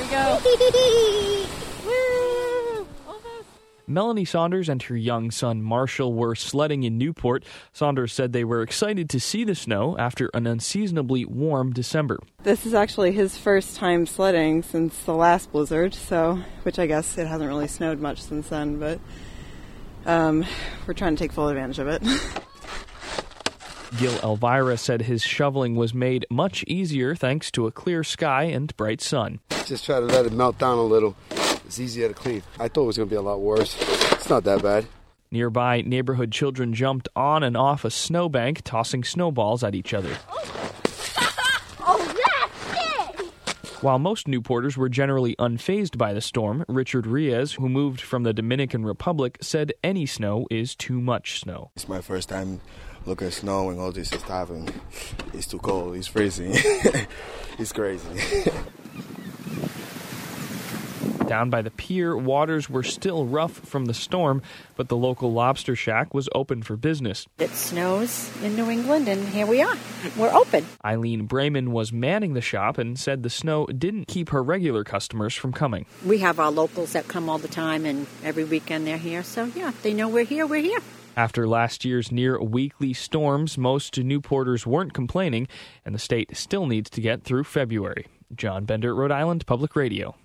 go. Melanie Saunders and her young son Marshall were sledding in Newport. Saunders said they were excited to see the snow after an unseasonably warm December. This is actually his first time sledding since the last blizzard, which I guess it hasn't really snowed much since then, but we're trying to take full advantage of it. Gil Elvira said his shoveling was made much easier thanks to a clear sky and bright sun. Just try to let it melt down a little. It's easier to clean. I thought it was going to be a lot worse. It's not that bad. Nearby, neighborhood children jumped on and off a snowbank, tossing snowballs at each other. Oh, that's it! While most Newporters were generally unfazed by the storm, Richard Riaz, who moved from the Dominican Republic, said any snow is too much snow. It's my first time looking at snow and all this stuff, and it's too cold. It's freezing. It's crazy. Down by the pier, waters were still rough from the storm, but the local lobster shack was open for business. It snows in New England, and here we are. We're open. Eileen Brayman was manning the shop and said the snow didn't keep her regular customers from coming. We have our locals that come all the time, and every weekend they're here. So, yeah, they know we're here. We're here. After last year's near-weekly storms, most Newporters weren't complaining, and the state still needs to get through February. John Bender, Rhode Island Public Radio.